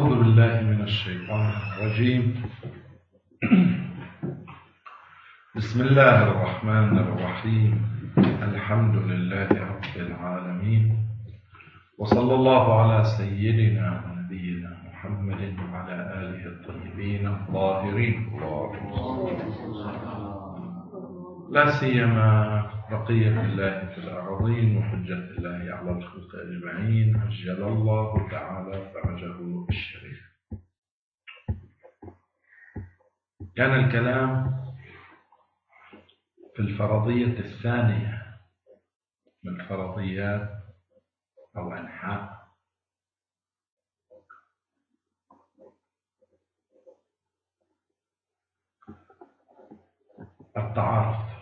أعوذ بالله من الشيطان الرجيم. بسم الله الرحمن الرحيم. الحمد لله رب العالمين، وصلى الله على سيدنا ونبينا محمد وعلى آله الطيبين الطاهرين، لا سيما بقية الله في الأرضين وحجة الله على الخلق أجمعين، عجل الله تعالى فرجه الشريف. كان الكلام في الفرضية الثانية من فرضيات أو أنحاء التعارض،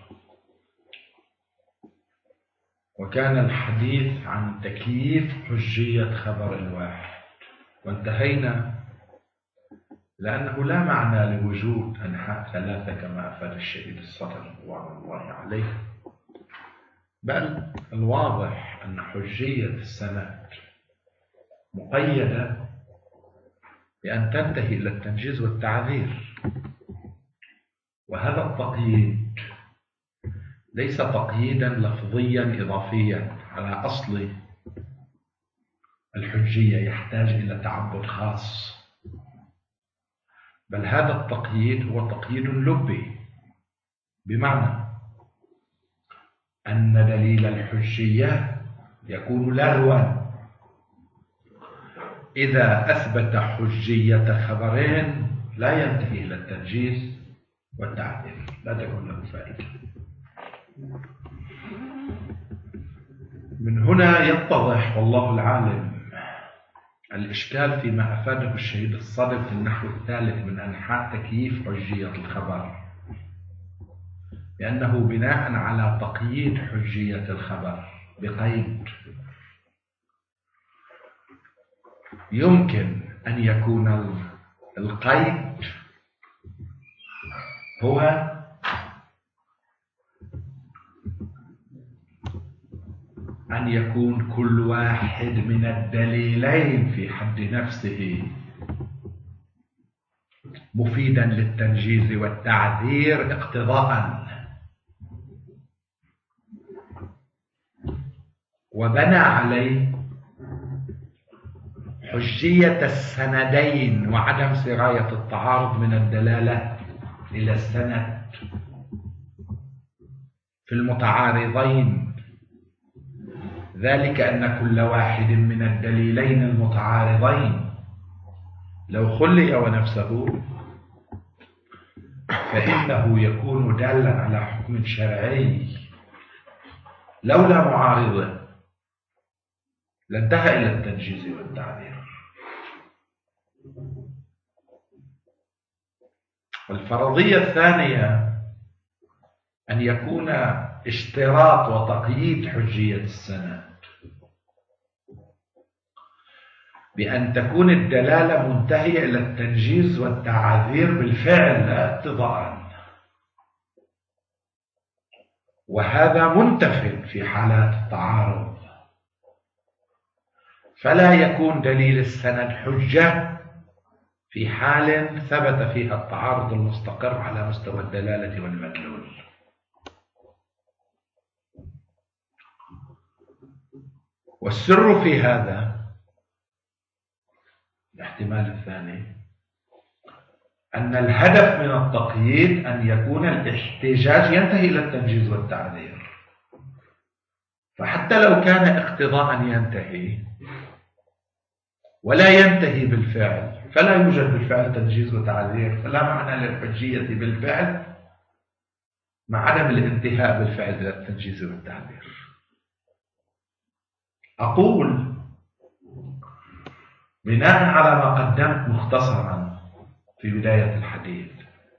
وكان الحديث عن تكييف حجية خبر الواحد، وانتهينا لأنه لا معنى لوجود أنحاء ثلاثة كما أفاد الشهيد الصدر رضوان الله عليه، بل الواضح أن حجية السند مقيدة بأن تنتهي إلى التنجيز والتعذير، وهذا التقييد ليس تقييدا لفظيا إضافيا على أصل الحجية يحتاج إلى تعبد خاص، بل هذا التقييد هو تقييد لبي، بمعنى أن دليل الحجية يكون لغوا إذا أثبت حجية خبرين لا ينتهي إلى التنجيز والتعذير، لا تكون له فائدة. من هنا يتضح والله العالم الإشكال فيما أفاده الشهيد الصدر في النحو الثالث من أنحاء تكييف حجية الخبر، لأنه بناء على تقييد حجية الخبر بقيد يمكن أن يكون القيد هو أن يكون كل واحد من الدليلين في حد نفسه مفيدا للتنجيز والتعذير اقتضاء، وبنى عليه حجية السندين وعدم سراية التعارض من الدلالة إلى السند في المتعارضين، ذلك أن كل واحد من الدليلين المتعارضين لو خلي ونفسه فإنه يكون دالا على حكم شرعي لولا معارضه لانتهى إلى التنجيز والتعذير. والفرضية الثانية أن يكون اشتراط وتقييد حجية السند بأن تكون الدلالة منتهية إلى التنجيز والتعذير بالفعل لا اقتضاء، وهذا منتف في حالات التعارض، فلا يكون دليل السند حجة في حال ثبت فيها التعارض المستقر على مستوى الدلالة والمدلول. والسر في هذا الاحتمال الثاني أن الهدف من التقييد أن يكون الاحتجاج ينتهي إلى التنجيز والتعذير، فحتى لو كان اقتضاء ينتهي ولا ينتهي بالفعل فلا يوجد بالفعل تنجيز وتعذير، فلا معنى للحجية بالفعل مع عدم الانتهاء بالفعل إلى التنجيز والتعذير. أقول بناء على ما قدمت مختصرا في بداية الحديث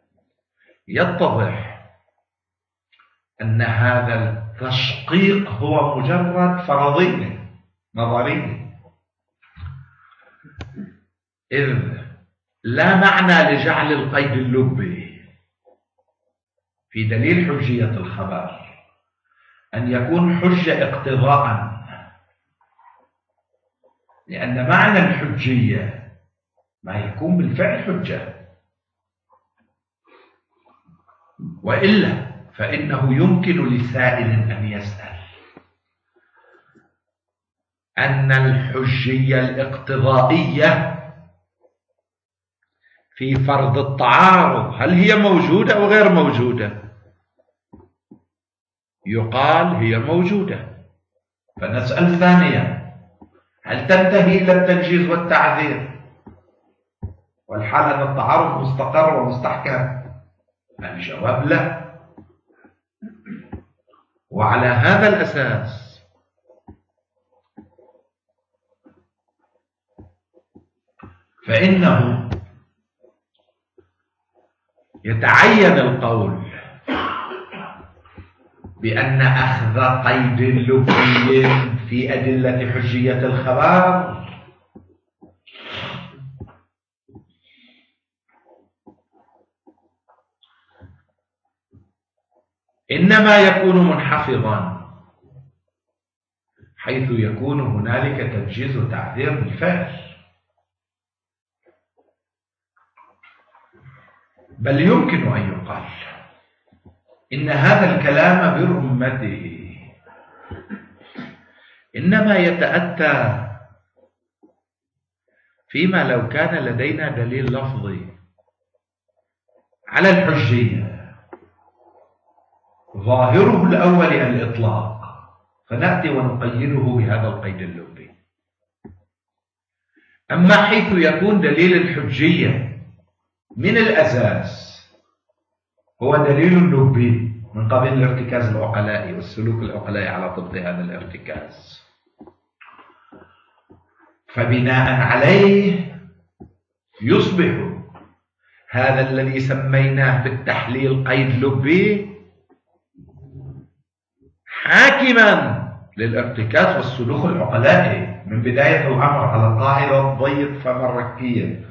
يتضح أن هذا التشقيق هو مجرد فرضية نظرية، إذ لا معنى لجعل القيد اللبي في دليل حجية الخبر أن يكون حجة اقتضاء، لأن معنى الحجية ما يكون بالفعل حجة، وإلا فإنه يمكن لسائل أن يسأل أن الحجية الاقتضائية في فرض التعارض هل هي موجودة أو غير موجودة؟ يقال هي موجودة، فنسأل ثانيا هل تنتهي إلى التنجيز والتعذير والحال أن التعارض مستقر ومستحكم؟ الجواب لا. وعلى هذا الأساس فإنه يتعين القول بأن أخذ قيد لبي في أدلة حجية الخبر إنما يكون منحفظا حيث يكون هنالك تنجيز وتعذير بالفعل، بل يمكن أن يقال إن هذا الكلام برمته إنما يتأتى فيما لو كان لدينا دليل لفظي على الحجية ظاهره الأول الإطلاق، فنأتي ونقيده بهذا القيد اللبي. أما حيث يكون دليل الحجية من الأساس هو دليل لبي من قبيل الارتكاز العقلائي والسلوك العقلائي على ضد هذا الارتكاز، فبناء عليه يصبح هذا الذي سميناه بالتحليل قيد لبي حاكما للارتكاز والسلوك العقلائي من بداية الأمر على القاعدة الضيق فمركية،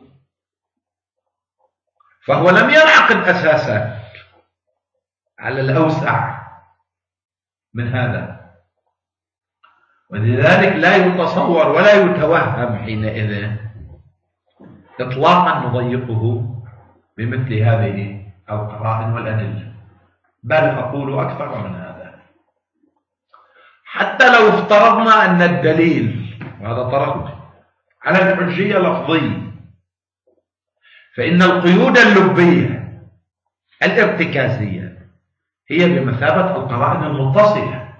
فهو لم ينعقد أساسا على الأوسع من هذا، ولذلك لا يتصور ولا يتوهم حينئذ إطلاقا نضيقه بمثل هذه القرائن والأدلة، بل أقول أكثر من هذا. حتى لو افترضنا أن الدليل، وهذا طرح على الحجية لفظي، فإن القيود اللبية الارتكازية هي بمثابة القرائن المتصلة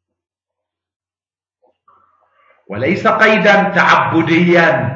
وليس قيدا تعبديا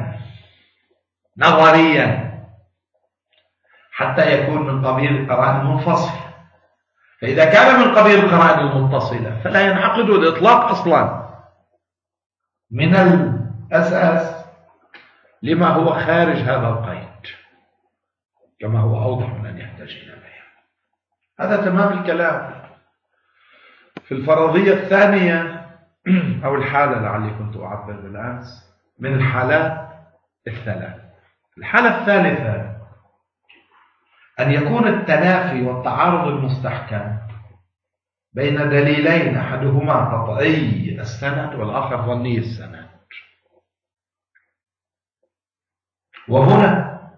نظريا حتى يكون من قبيل القرائن المنفصلة. فإذا كان من قبيل القرائن المتصلة فلا ينعقد الإطلاق أصلا من الأساس لما هو خارج هذا القيد، كما هو أوضح من أن يحتاج إلى بيان. هذا تمام الكلام. في الفرضية الثانية أو الحالة لعلي كنت أعبر بالأمس من الحالات الثلاث، الحالة الثالثة أن يكون التنافي والتعارض المستحكم بين دليلين أحدهما قطعي السند والآخر ظني السند، وهنا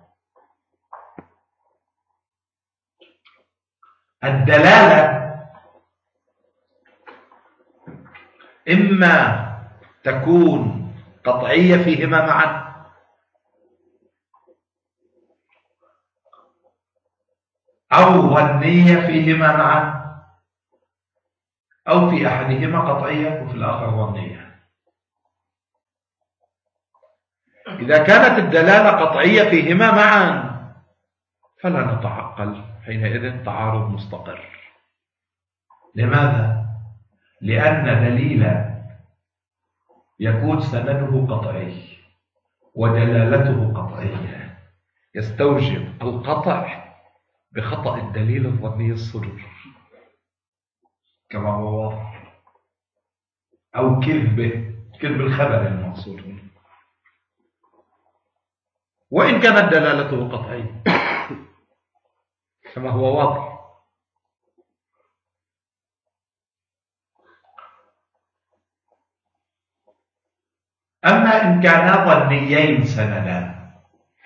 الدلالة إما تكون قطعية فيهما معا أو ظنية فيهما معا، أو في أحدهما قطعية وفي الآخر ظنية. إذا كانت الدلالة قطعية فيهما معا فلا نتعقل حينئذ تعارض مستقر. لماذا؟ لأن دليلا يكون سنده قطعي ودلالته قطعية يستوجب القطع بخطأ الدليل الظني الصدور كما هو واضح، أو كذب الخبر المقصود، وإن كانت دلالته قطعية كما هو واضح. أما إن كانا ظنيين سندا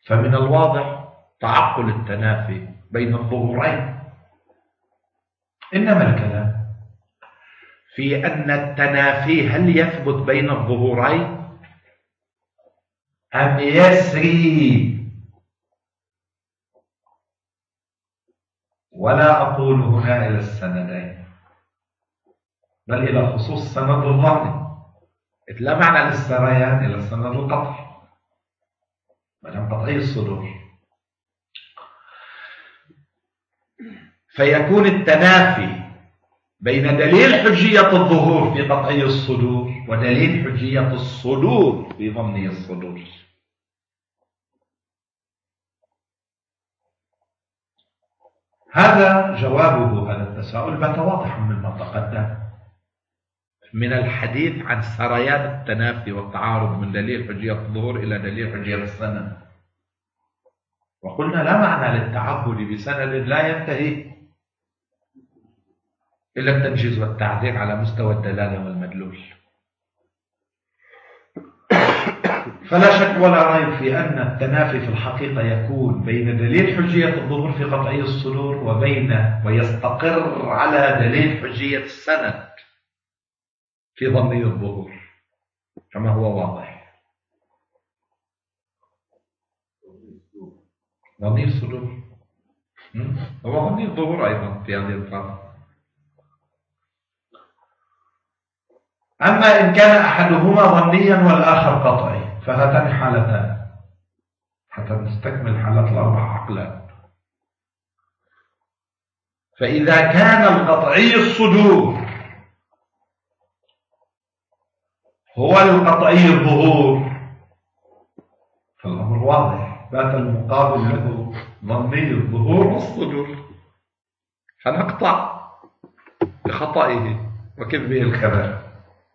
فمن الواضح تعقل التنافي بين الظهورين. إنما الكلام في أن التنافي هل يثبت بين الظهورين أم يسري. ولا أقول هنا إلى السندين بل إلى خصوص سند الظن، لا معنى للسريان إلى السند القطعي مدام قطعي الصدور. فيكون التنافي بين دليل حجية الظهور في قطعي الصدور ودليل حجية الصدور في ظني الصدور. هذا جوابه هذا التساؤل بات واضح مما تقدم من الحديث عن سريان التنافي والتعارض من دليل حجية الظهور إلى دليل حجية السند. وقلنا لا معنى للتعبد بسند لا ينتهي إلا التنجيز والتعديل على مستوى الدلالة والمدلول. فلا شك ولا ريب في أن التنافي في الحقيقة يكون بين دليل حجية الظهور في قطعي الصدور ويستقر على دليل حجية السند في ظني الظهور كما هو واضح. ظني الصدور هو ظني الظهور أيضا في هذه الفترة. أما إن كان أحدهما ظنيا والآخر قطعي فهاتان حالتان حتى نستكمل حالات الأربع عقلات. فإذا كان القطعي الصدور هو القطعي الظهور فالأمر واضح، بات المقابل له ظني الظهور والصدور، فنقطع بخطئه وكذبه الخبر.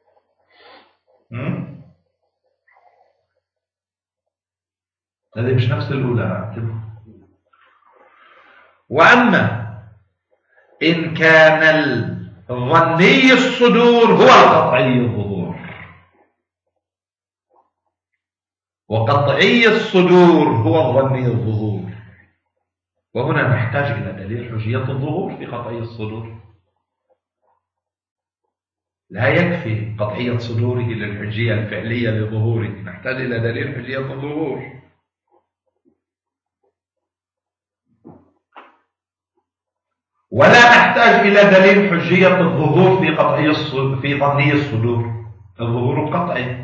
هذه مش نفس الأولى. وأما إن كان الظني الصدور هو القطعي الظهور وقطعي الصدور هو الظني الظهور، وهنا نحتاج إلى دليل حجية الظهور في قطعي الصدور. لا يكفي قطعية صدوره للحجية الفعلية لظهوره، نحتاج إلى دليل حجية الظهور. ولا نحتاج إلى دليل حجية الظهور في ظني الصدور، الظهور القطعي.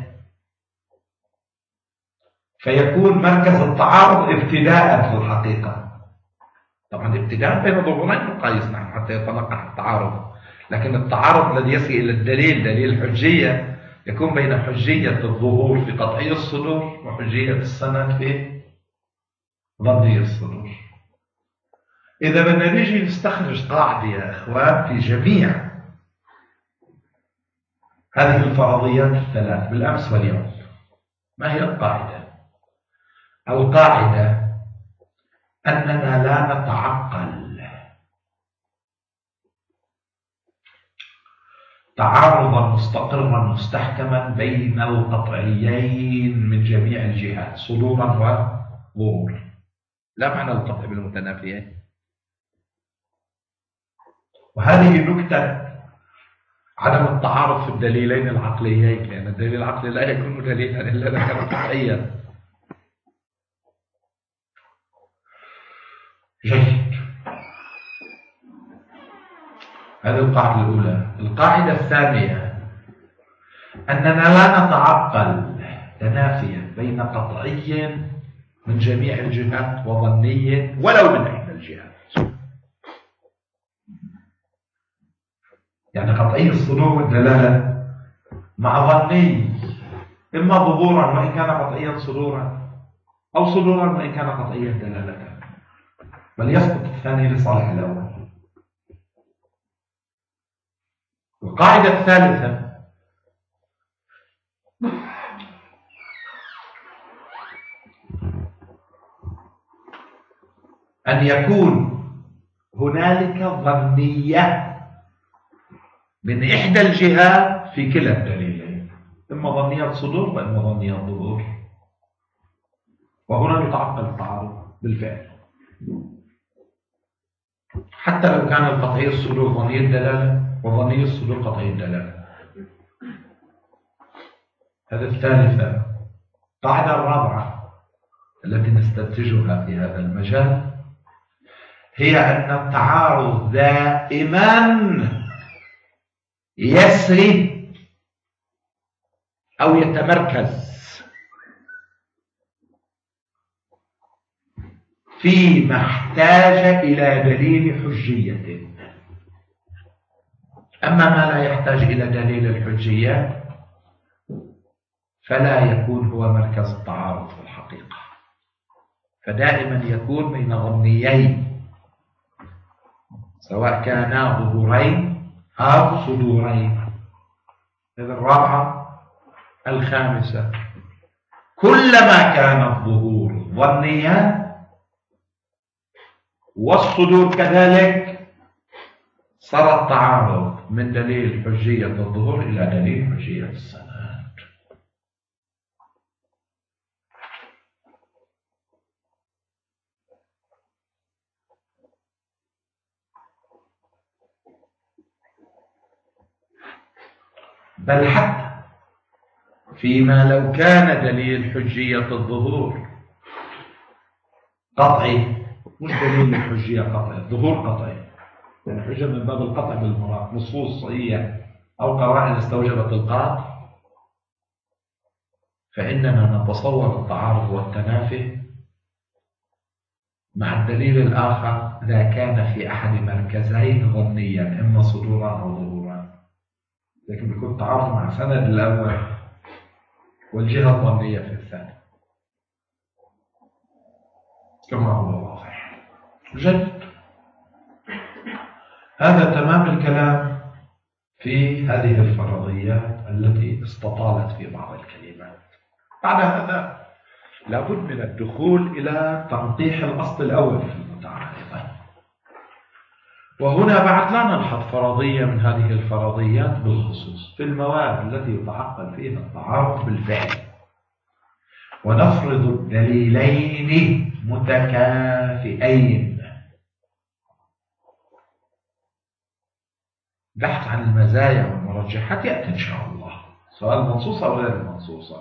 فيكون مركز التعارض ابتداء في الحقيقة. طبعا ابتداء بين ظهورين نقايس نحن حتى يتنقح التعارض، لكن التعارض الذي يصل إلى الدليل دليل حجية يكون بين حجية الظهور في قطعي الصدور وحجية السند في ظني الصدور. إذا بدنا نيجي نستخرج قاعدة يا إخوان في جميع هذه الفرضيات الثلاث بالأمس واليوم، ما هي القاعدة؟ القاعدة أننا لا نتعقل تعارضا مستقرا مستحكما بين القطعيين من جميع الجهات صدورا وظهورا. لا معنى القطع بالمتنافيين. وهذه نكتة عدم التعارض في الدليلين العقليين، لأن الدليل العقلي لا يكون دليلا إلا إذا كان قطعيا. جيد، هذه القاعدة الأولى. القاعدة الثانية أننا لا نتعقل تنافيا بين قطعي من جميع الجهات وظني ولو من إحدى الجهات. يعني قطعي الصدور والدلالة مع ظني إما ظهورا وإن كان قطعيا صدورا، أو صدورا وإن كان قطعيا دلالة، بل يسقط الثاني لصالح الأول. القاعدة الثالثة أن يكون هنالك ظنية من إحدى الجهات في كلا الدليلين، إما ظنية صدور وإما ظنية ظهور. وهنا يتعقل التعارض بالفعل، حتى لو كان القطعي الصدور ظني الدلالة وظني الصدور قطعي الدلالة. هذا الثالثة. القاعدة الرابعة التي نستنتجها في هذا المجال هي أن التعارض دائما يسري أو يتمركز فيما احتاج إلى دليل حجية. أما ما لا يحتاج إلى دليل الحجية فلا يكون هو مركز التعارض في الحقيقة، فدائما يكون بين ظنيين سواء كانا ظهورين أو صدورين. هذه الرابعة. الخامسة، كلما كان الظهور ظنيا والصدور كذلك صار التعارض من دليل حجية الظهور إلى دليل حجية السند. بل حتى فيما لو كان دليل حجية الظهور قطعي، مش دليل الحجية قطعي، الظهور قطعي، يعني حجة من باب القطع بالمراد، نصوص صحيحة أو قرائن استوجبت القطع، فإننا نتصور التعارض والتنافي مع الدليل الآخر إذا كان في أحد مركزين ظنيا إما صدورا أو ظهورا، لكن بيكون تعارض مع سند الأول والجهة الظنية في الثاني كما هو واضح. جد. هذا تمام الكلام في هذه الفرضيات التي استطالت في بعض الكلمات. بعد هذا لابد من الدخول إلى تنقيح الأصل الأول في المتعارضين، وهنا بعد لا نلحظ فرضية من هذه الفرضيات بالخصوص في المواد التي يتعقل فيها التعارض بالفعل، ونفرض الدليلين متكافئين. بحث عن المزايا والمرجحات يأتي إن شاء الله، سواء المنصوصة أو غير المنصوصة.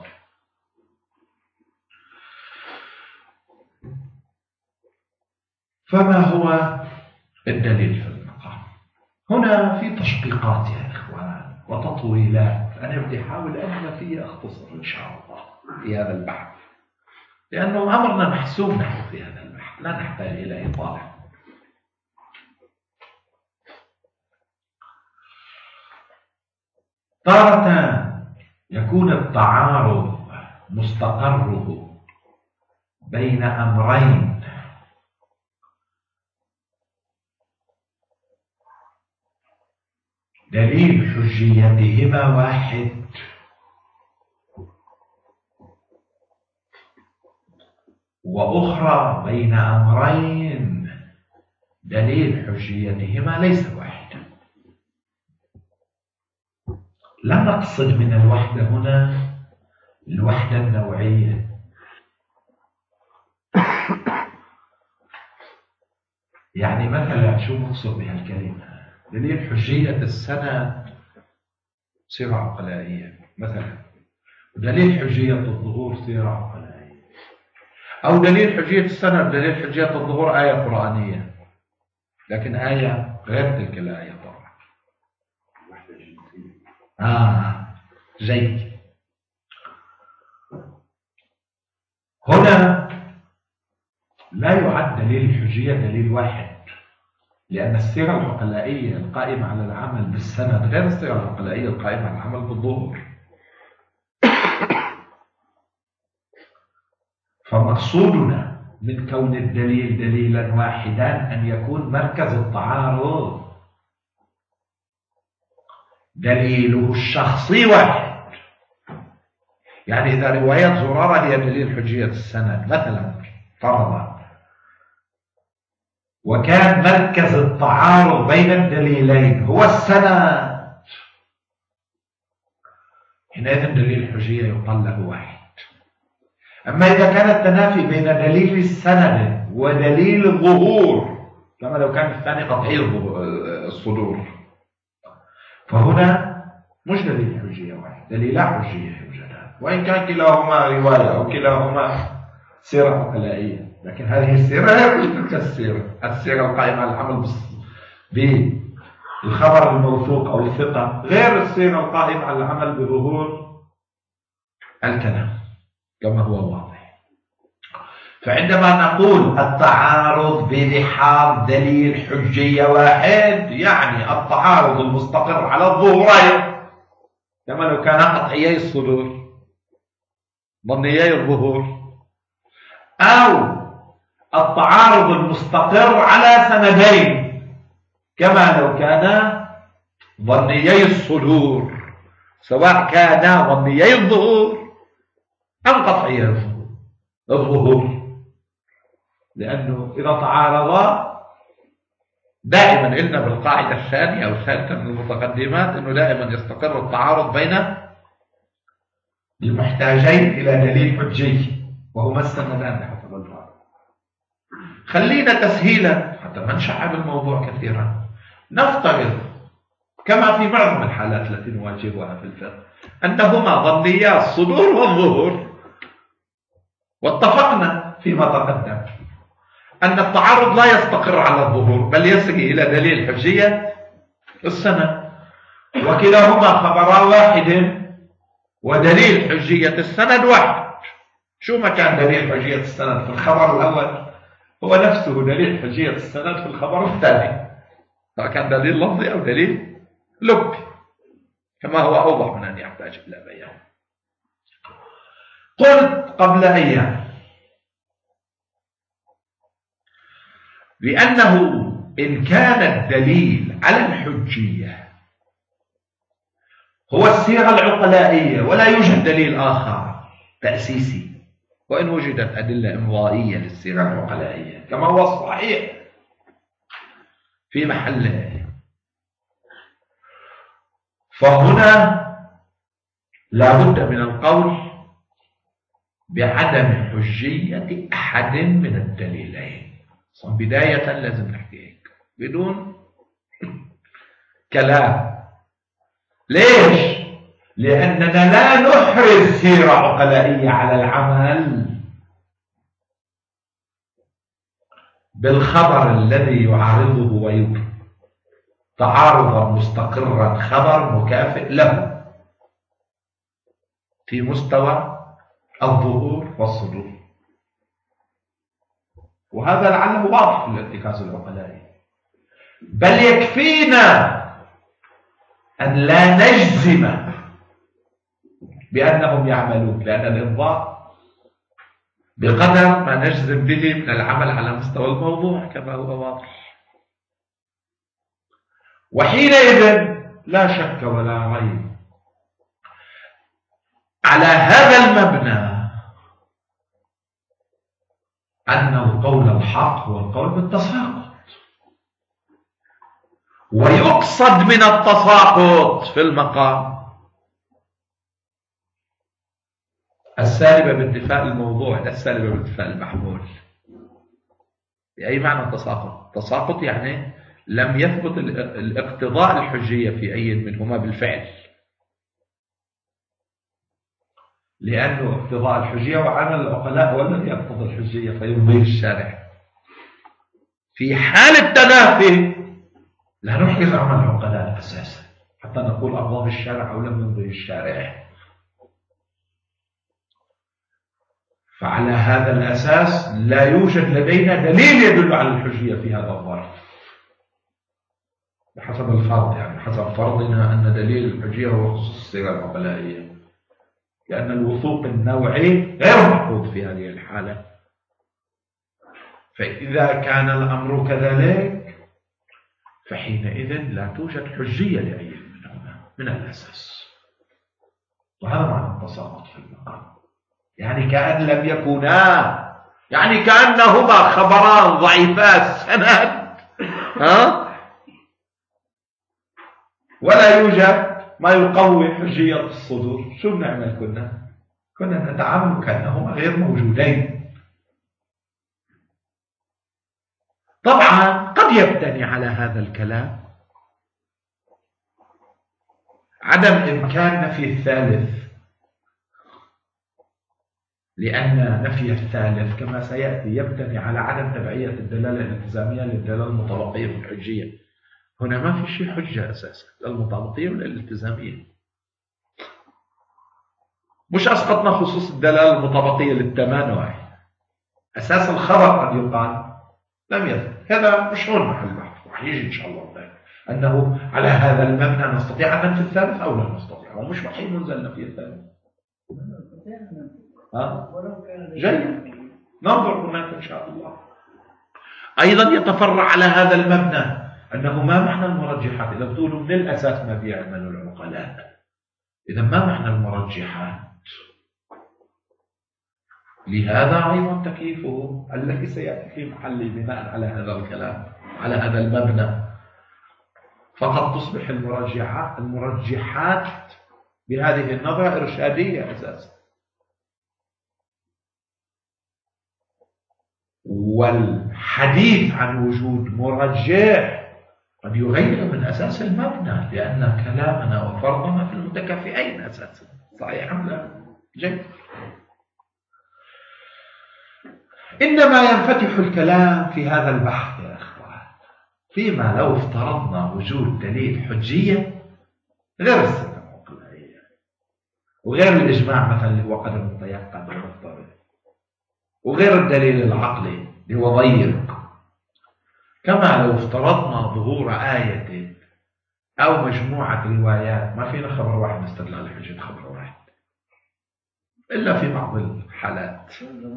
فما هو الدليل في المقام؟ هنا في تشقيقات يا إخوان وتطويلات، أنا بدي أحاول أن فيه أختصر إن شاء الله في هذا البحث، لأنه أمرنا محسوم نحن في هذا البحث، لا نحتاج إلى إطالة. تارة يكون التعارض مستقره بين أمرين دليل حجيتهما واحد، وأخرى بين أمرين دليل حجيتهما ليس واحدا. لا نقصد من الوحدة هنا الوحدة النوعية، يعني مثلا شو نقصد بهالكلمة؟ دليل حجية السند صيغة عقلائية مثلا، ودليل حجية الظهور صيغة عقلائية، أو دليل حجية السند دليل حجية الظهور آية قرآنية، لكن آية غير تلك الآية طبعا. جيد. هنا لا يعد دليل الحجية دليل واحد، لأن الصيغة العقلائية القائمة على العمل بالسند غير الصيغة العقلائية القائمة على العمل بالظهور. فمقصودنا من كون الدليل دليلا واحدا أن يكون مركز التعارض دليله الشخصي واحد. يعني إذا رواية زرارة هي دليل حجية السند مثلا فرضا، وكان مركز التعارض بين الدليلين هو السند، حينئذ دليل الحجية يقال له واحد. أما إذا كان التنافي بين دليل السند ودليل الظهور، كما لو كان الثاني قطعي الصدور، فهنا مش دليل حجية واحد، دليلا حجية يوجدان، وإن كان كلاهما رواية أو كلاهما سيرة عقلائية، لكن هذه السيرة لا يوجد تلك السيرة القائمة على العمل بالخبر الموثوق أو الثقة، غير السيرة القائمة على العمل بظهور الكلام كما هو واضح. فعندما نقول التعارض بلحاظ دليل حجية واحد، يعني التعارض المستقر على الظهورين، كما لو كان قطعيي الصدور ظنيي الظهور، أو التعارض المستقر على سندين، كما لو كان ظنيي الصدور، سواء كانا ظنيي الظهور أم قطعيي الظهور، لأنه إذا تعارضا دائما قلنا بالقاعدة الثانية أو الثالثة من المتقدمات أنه دائما يستقر التعارض بين المحتاجين إلى دليل حجي، وهما السندان بحسب الفرق. خلينا تسهيلا حتى ما نشعب الموضوع كثيرا، نفترض كما في معظم الحالات التي نواجهها في الفقه أنهما ظنيا الصدور والظهور، واتفقنا فيما تقدم أن التعارض لا يستقر على الظهور بل يسري إلى دليل حجية السند، وكلاهما خبرا واحد ودليل حجية السند واحد. شو ما كان دليل حجية السند في الخبر الأول هو نفسه دليل حجية السند في الخبر الثاني، سواء كان دليل لفظي أو دليل لبي، كما هو أوضح من أن يحتاج إلى بيان. قلت قبل أيام بأنه إن كان الدليل على الحجية هو السيرة العقلائية ولا يوجد دليل آخر تأسيسي، وإن وجدت أدلة إمضائية للسيرة العقلائية كما هو الصحيح في محله، فهنا لا بد من القول بعدم حجية أحد من الدليلين. بداية لازم نحكي هيك بدون كلام. ليش؟ لأننا لا نحرز سيرة عقلائية على العمل بالخبر الذي يعارضه ويبقى تعارضا مستقرا، خبر مكافئ له في مستوى الظهور والصدور، وهذا لعله واضح في الارتكاز العقلائي. بل يكفينا أن لا نجزم بأنهم يعملون، لأن الإمضاء بقدر ما نجزم به من العمل على مستوى الموضوع كما هو واضح. وحينئذ لا شك ولا ريب على هذا المبنى أن القول الحق هو القول بالتساقط، ويقصد من التساقط في المقام السالبة بانتفاء الموضوع لا السالبة بانتفاء المحمول. بأي معنى التساقط؟ التساقط يعني لم يثبت الاقتضاء الحجية في أي منهما بالفعل، لأنه اقتضاء الحجية وعمل العقلاء هو الذي يقتضي الحجية فيمضيه الشارع. في حال التنافي لا نحجز عمل العقلاء أساسا حتى نقول أمضاه الشارع أو لم يمضيه الشارع. فعلى هذا الأساس لا يوجد لدينا دليل يدل على الحجية في هذا الظرف بحسب الفرض، يعني حسب فرضنا أن دليل الحجية هو خصوص السيرة العقلائية، لأن الوثوق النوعي غير محفوظ في هذه الحالة. فإذا كان الأمر كذلك فحينئذ لا توجد حجية لأي منهما من الأساس، وهذا معنى التساقط في المقام. يعني كأن لم يكونا، يعني كأنهما خبران ضعيفات سند ولا يوجد ما يقوي حجية الصدور. شو بنعمل كنا؟ كنا نتعامل كأنهما غير موجودين. طبعا قد يبتني على هذا الكلام عدم إمكان نفي الثالث، لأن نفي الثالث كما سيأتي يبتني على عدم تبعية الدلالة الالتزامية للدلالة المطابقية والحجية. هنا ما في شيء حجة أساسا، لا المطابقية ولا الالتزامية. مش أسقطنا خصوص الدلالة المطابقية للتمانع، أساس الخبر قد يقال لم يثبت. هذا مش هون محل بحث، رح يجي إن شاء الله ذلك أنه على هذا المبنى نستطيع أن ننفي الثالث أو لا نستطيع، ومش وحي منزل نفي الثالث. جيد، ننظر هناك إن شاء الله. أيضا يتفرع على هذا المبنى أنه ما معنى المرجحات؟ إذا بتقولوا من الأساس ما بيعملوا العقلاء، إذا ما معنى المرجحات؟ لهذا أيضا تكييفه الذي سيأتي في محله بناء على هذا الكلام، على هذا المبنى، فقد تصبح المرجحات بهذه النظرة إرشادية أساسا. والحديث عن وجود مرجح قد يغير من أساس المبنى، لأن كلامنا وفرضنا في المتكافئين أساسا. صحيح أم لا؟ جيد. إنما ينفتح الكلام في هذا البحث يا إخوان فيما لو افترضنا وجود دليل حجية غير الصفة العقلائية وغير الإجماع مثلا اللي هو قدر متيقن ومفترض، وغير الدليل العقلي اللي هو ضيق، كما لو افترضنا ظهور آية أو مجموعة روايات. ما فينا خبر واحد استدلال حجة خبر واحد إلا في بعض الحالات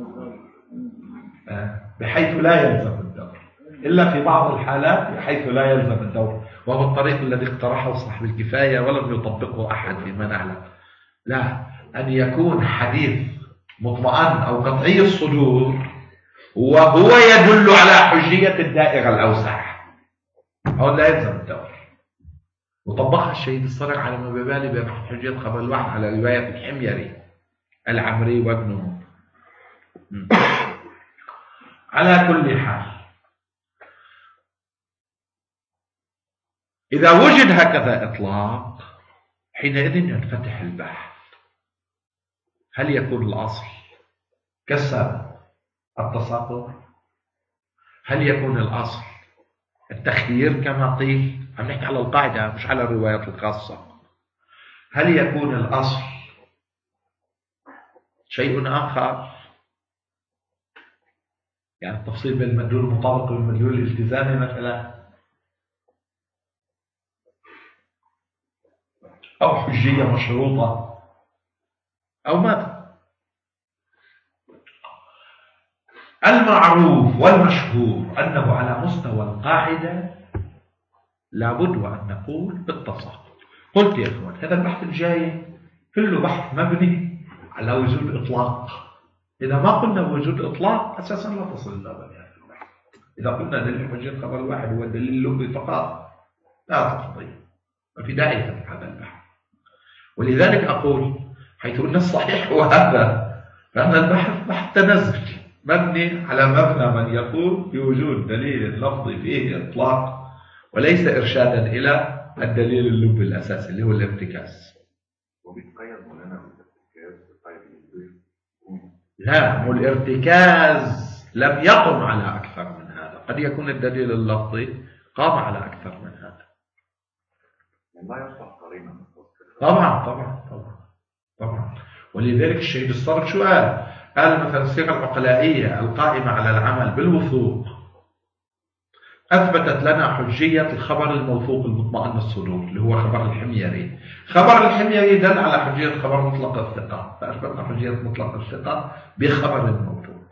بحيث لا يلزم الدور، إلا في بعض الحالات بحيث لا يلزم الدور، وهو الطريق الذي اقترحه صاحب الكفاية ولم يطبقه أحد فيما نعلم. لا، أن يكون حديث مطمئن أو قطعي الصدور وهو يدل على حجية الدائرة الأوسع، أو لا يلزم الدور. وطبقها الشهيد الصرع على ما ببالي بين حجية خبر الواحد على رواية الحميري العمري وابنه. على كل حال، إذا وجد هكذا إطلاق حينئذ ينفتح البحث. هل يكون الأصل كالسابق التساقط؟ هل يكون الأصل التخيير كما قيل؟ عم نحكي على القاعدة مش على الروايات الخاصة. هل يكون الأصل شيء آخر؟ يعني التفصيل بين المدلول المطابق والمدلول الالتزامي مثلا، أو حجية مشروطة، أو ماذا؟ المعروف والمشهور أنه على مستوى القاعدة لابد وأن نقول بالتساقط. قلت يا أخوان هذا البحث الجاي كله بحث مبني على وجود إطلاق. إذا ما قلنا بوجود إطلاق أساسا لا تصل إلى بني هذا البحث. إذا قلنا دليل حجية خبر واحد هو الدليل اللغوي فقط لا تقضي، وفي داعي هذا البحث. ولذلك أقول حيث أن الصحيح هو هذا، فأن البحث بحث تنزل مبني على مبنى من يقول بوجود دليل لفظي فيه إطلاق وليس إرشادا إلى الدليل اللغوي الأساسي اللي هو الارتكاز. وبيتقيد مولانا بالارتكاز لا، والارتكاز لم يقم على أكثر من هذا. قد يكون الدليل اللفظي قام على أكثر من هذا. لا يصلح قرينا. طبعا. ولذلك الشهيد الصرف شو قال؟ قال مثلا الصيغة العقلائية القائمة على العمل بالوثوق أثبتت لنا حجية الخبر الموثوق المطمئن الصدور اللي هو خبر الحميري. خبر الحميري دل على حجية خبر مطلق الثقة، فأثبتنا حجية مطلق الثقة بخبر الموثوق.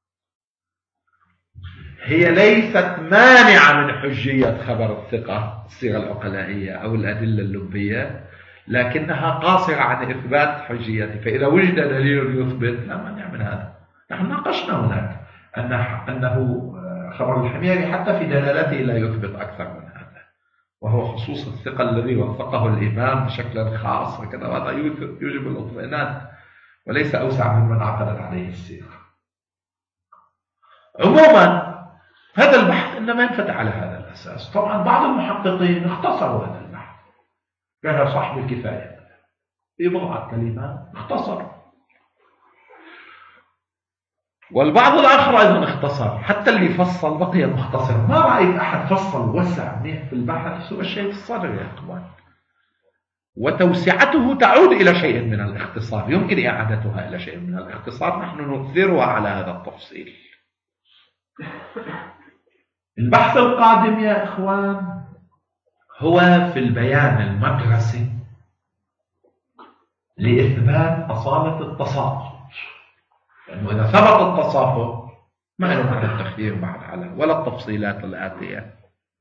هي ليست مانعة من حجية خبر الثقة الصيغة العقلائية أو الأدلة اللغوية، لكنها قاصرة عن إثبات حجيته. فإذا وجد دليل يثبت لا مانع من هذا. نحن ناقشنا هناك أنه خبر الحميري حتى في دلالته لا يثبت أكثر من هذا، وهو خصوص الثقة الذي وثقه الإمام بشكل خاص وكذا، وهذا يوجب الاطمئنان وليس أوسع ممن عقدت عليه السيرة. عموما هذا البحث إنما ينفتح على هذا الأساس. طبعا بعض المحققين اختصروا هذا البحث، كان صاحب الكفاية في بضعة كلمات اختصر، والبعض الآخر أيضا اختصر، حتى اللي فصل بقي مختصر. ما رأيت أحد فصل ووسع منيح في البحث سوى الشيخ الصدر يا أخوان، وتوسعته تعود إلى شيء من الاختصار، يمكن إعادتها إلى شيء من الاختصار، نحن نؤثرها على هذا التفصيل. البحث القادم يا إخوان هو في البيان المدرسي لإثبات أصالة التصافط، لأنه إذا ثبت التصافط ما له معنى التخيير بعد على ولا التفصيلات الآتية.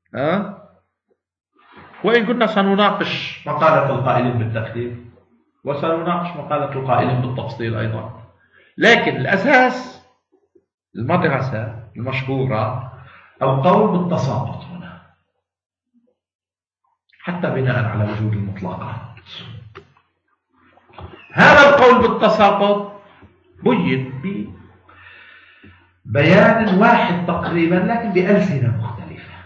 وإن كنا سنناقش مقالة القائلين بالتخيير وسنناقش مقالة القائلين بالتفصيل أيضا، لكن الأساس المدرسة المشهورة القول بالتساقط هنا، حتى بناء على وجود المطلقات. هذا القول بالتساقط بين ببيان واحد تقريبا لكن بألسنة مختلفة.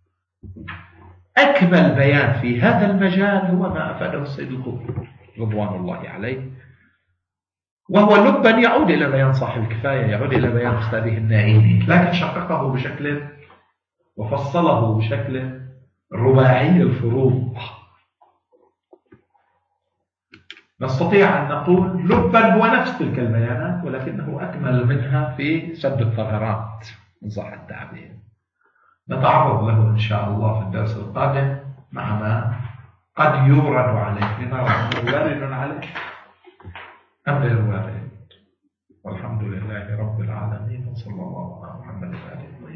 أكمل بيان في هذا المجال هو ما أفاده السيد القطب رضوان الله عليه، وهو لبا يعود إلى بيان صاحب الكفاية، يعود إلى بيان أستاذه النائلي، لكن شققه بشكل وفصله بشكل رباعي الفروق. نستطيع أن نقول لبا هو نفس تلك البيانات ولكنه أكمل منها في سد الثغرات إن صح التعبير. نتعرض له إن شاء الله في الدرس القادم مع ما قد يورد عليه، لنرى أنه وارد عليه أم غير وارد. والحمد لله رب العالمين، وصلى الله على محمد وآله.